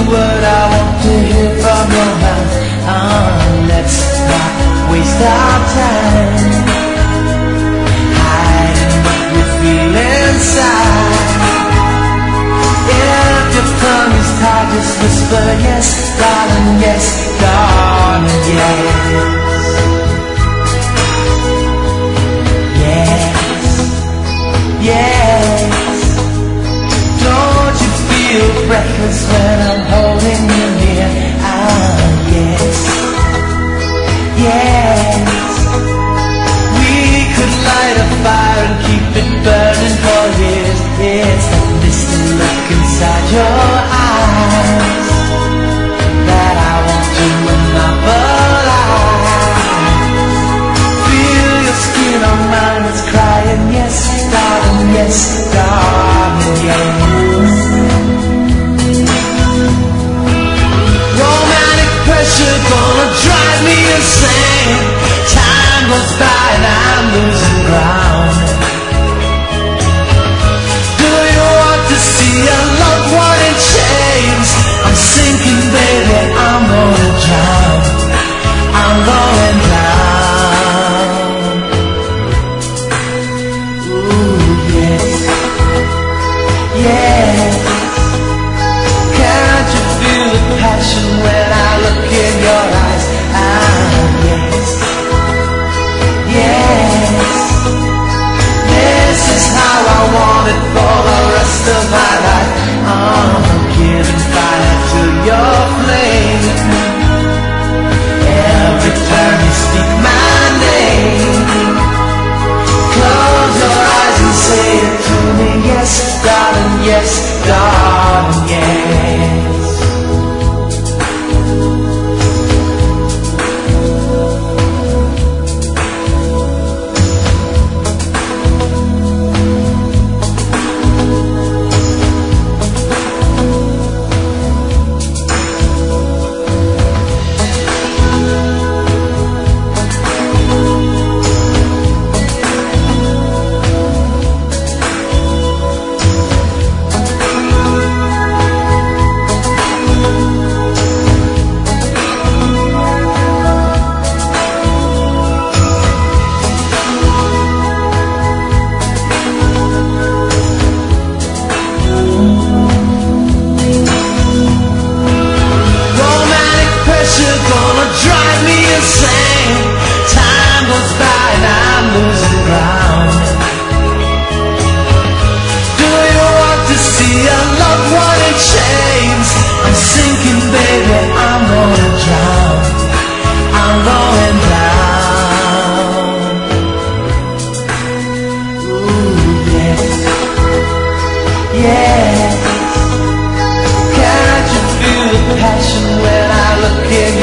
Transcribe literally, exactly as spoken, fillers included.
what I want to hear from your mouth. Oh, let's not waste our time hiding what we feel inside. If your tongue is tied, just whisper yes, darling, yes, darling, yes. Yes, don't you feel breathless when I'm holding you near? Ah, yes, yes. We could light a fire and keep it burning for years. It's that misty look inside your eyes that I want to monopolize. Feel your skin on mine, it's crying, yes, darling, yes, darling, yes. Romantic pressure gonna drive me insane. Time goes by and I'm losing ground. Do you want to see a loved one in chains? I'm sinking, baby, I'm gonna drown. I'm going down. Yes, can't you feel the passion when I look in your eyes? Ah, yes, yes. This is how I want it for the rest of my life. I'm giving fire to your flame. Every time you speak my name, close your eyes and say it to me, yes, darling, yes, darling, yes. Passion when I look in